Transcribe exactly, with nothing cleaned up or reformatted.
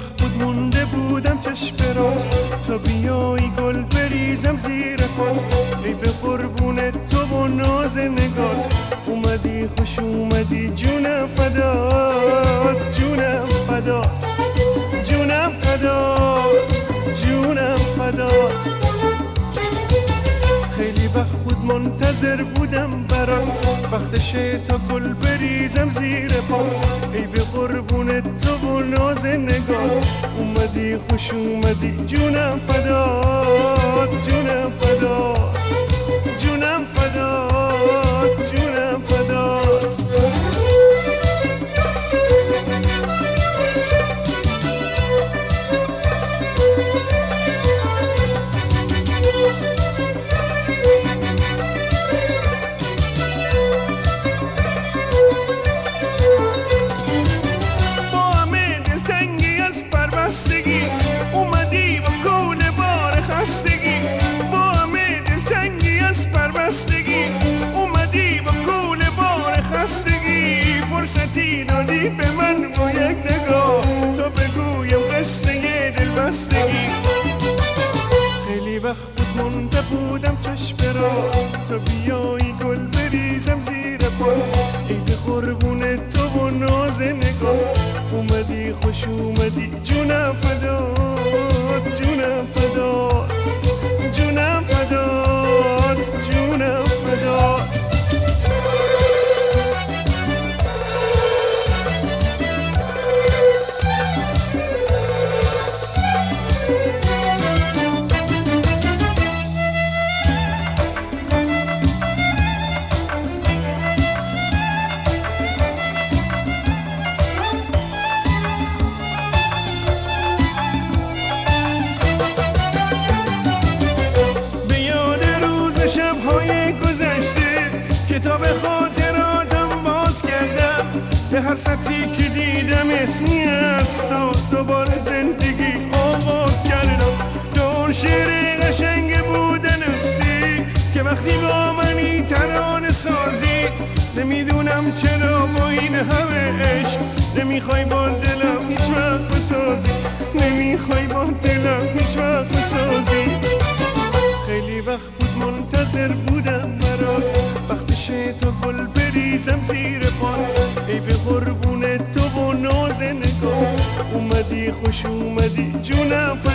وقت بود مونده بودم چشم برات، تا بیایی گل بریزم زیر پات. ای به قربون تو و ناز نگات، اومدی خوش اومدی جونم فدات، جونم فدات، جونم فدات، جونم فدات. خیلی وقت بود منتظر بودم برات، وقتشه تا گل بریزم زیر پا. ای به قربون تو و ناز نگات، اومدی خوش اومدی جونم فدات، جونم فدات، جونم فدات، جونم فدات. اومدی با کول بار خستگی، با همه دلتنگی از پربستگی. اومدی با کول بار خستگی، فرصتی دادی به من با یک نگاه، تا بگویم قصه دلبستگی. خیلی وقت بود مونده بودم چشم برات، تا بیایی گل بریزم زیر پات. ای به قربون تو و ناز نگات، اومدی خوش اومدی جونم فدات، جونم فدات، جونم فدات، جونم فدات. کتاب خاطراتم باز کردم، به هر سطری که دیدم اسمی است و دوباره زندگی آغاز کردم. دور شعر قشنگ بودن استی که وقتی با منی ترانه سازی، نمیدونم چرا با این همه عشق نمیخوای با دلم هیچ وقت بسازی، نمیخوای با دلم هیچ وقت بسازی. خیلی وقت بود منتظر بودم برات، وقتشه تا گل بریزم زیر پات. ای به قربون تو و ناز نگاه، اومدی خوش اومدی جونم.